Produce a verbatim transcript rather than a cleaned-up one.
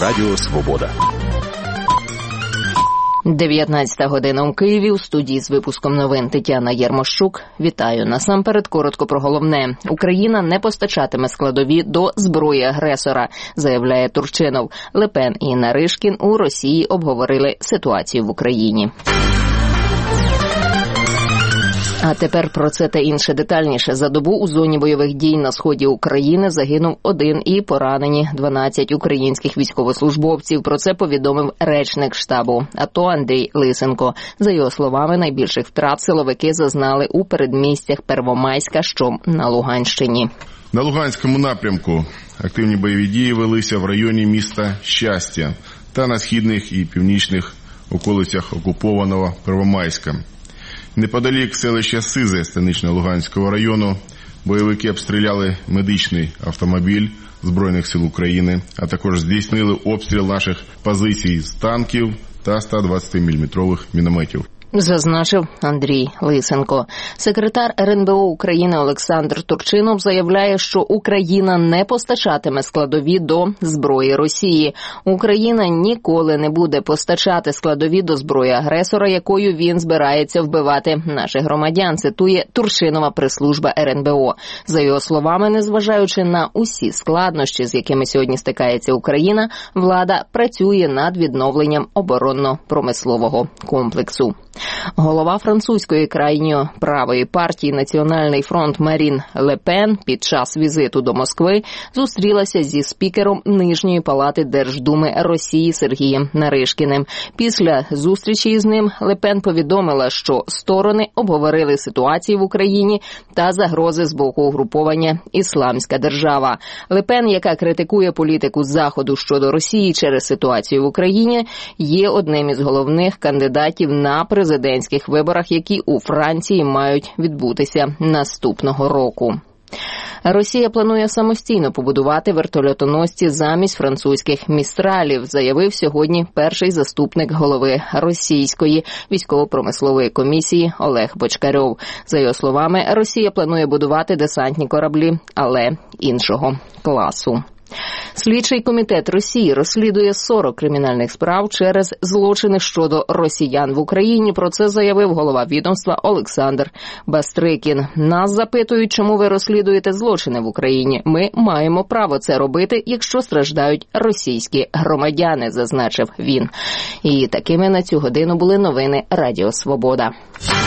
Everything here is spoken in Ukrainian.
Радіо Свобода. дев'ятнадцята година у Києві. У студії з випуском новин Тетяна Єрмощук. Вітаю. Насамперед коротко про головне. Україна не постачатиме складові до зброї агресора, заявляє Турчинов. Ле Пен і Наришкін у Росії обговорили ситуацію в Україні. А тепер про це та інше детальніше. За добу у зоні бойових дій на сході України загинув один і поранені дванадцять українських військовослужбовців. Про це повідомив речник штабу АТО Андрій Лисенко. За його словами, найбільших втрат силовики зазнали у передмістях Первомайська, що на Луганщині. На Луганському напрямку активні бойові дії велися в районі міста Щастя та на східних і північних околицях окупованого Первомайська. Неподалік селища Сизе Станично-Луганського району бойовики обстріляли медичний автомобіль Збройних сил України, а також здійснили обстріл наших позицій з танків та ста двадцятиміліметрових мінометів. Зазначив Андрій Лисенко. Секретар ер ен бе о України Олександр Турчинов заявляє, що Україна не постачатиме складові до зброї Росії. Україна ніколи не буде постачати складові до зброї агресора, якою він збирається вбивати наших громадян, цитує Турчинова прес-служба ер ен бе о. За його словами, незважаючи на усі складнощі, з якими сьогодні стикається Україна, влада працює над відновленням оборонно-промислового комплексу. Голова французької крайньо правої партії «Національний фронт» Марін Ле Пен під час візиту до Москви зустрілася зі спікером Нижньої палати Держдуми Росії Сергієм Наришкіним. Після зустрічі із ним Ле Пен повідомила, що сторони обговорили ситуацію в Україні та загрози з боку угруповання «Ісламська держава». Ле Пен, яка критикує політику Заходу щодо Росії через ситуацію в Україні, є одним із головних кандидатів на президентських президентських виборах, які у Франції мають відбутися наступного року. Росія планує самостійно побудувати вертольотоносці замість французьких «Містралів», заявив сьогодні перший заступник голови Російської військово-промислової комісії Олег Бочкарьов. За його словами, Росія планує будувати десантні кораблі, але іншого класу. Слідчий комітет Росії розслідує сорок кримінальних справ через злочини щодо росіян в Україні. Про це заявив голова відомства Олександр Бастрикін. Нас запитують, чому ви розслідуєте злочини в Україні. Ми маємо право це робити, якщо страждають російські громадяни, зазначив він. І такими на цю годину були новини Радіо Свобода.